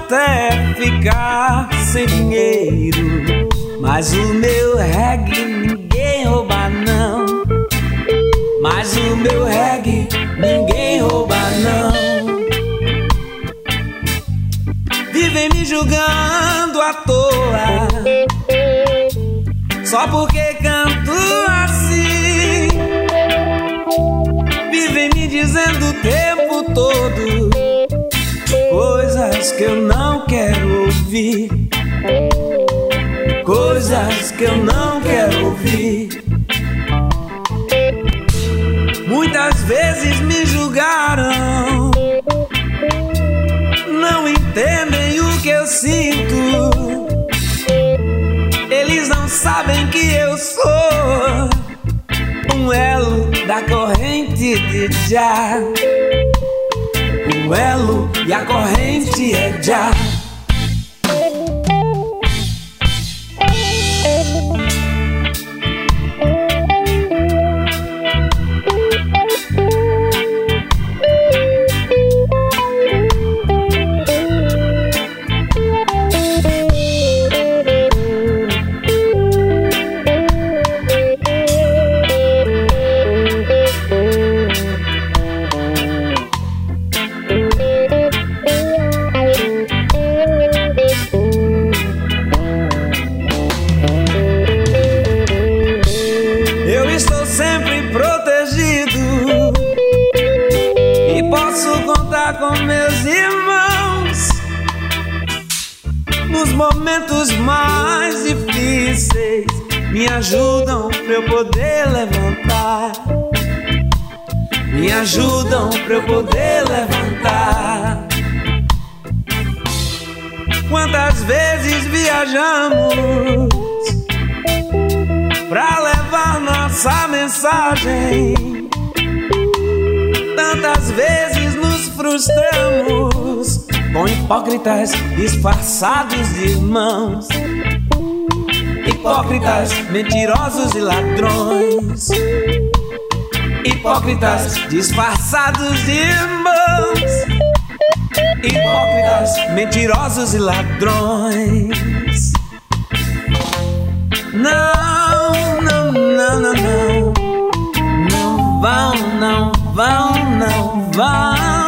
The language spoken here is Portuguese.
até ficar sem dinheiro, mas o meu reggae ninguém rouba não. Mas o meu reggae ninguém rouba não. Vivem me julgando à toa, só porque canto assim. Vivem me dizendo o tempo todo coisas que eu não quero ouvir, coisas que eu não quero ouvir. Muitas vezes me julgaram, não entendem o que eu sinto. Eles não sabem que eu sou um elo da corrente de Jah. O elo e a corrente é Jah. Com meus irmãos nos momentos mais difíceis, me ajudam pra eu poder levantar, me ajudam pra eu poder levantar. Quantas vezes viajamos pra levar nossa mensagem, tantas vezes nos frustramos com hipócritas disfarçados de irmãos, hipócritas mentirosos e ladrões, hipócritas disfarçados de irmãos, hipócritas mentirosos e ladrões. Não, não, não, não, não, não vão, não vão, não vão.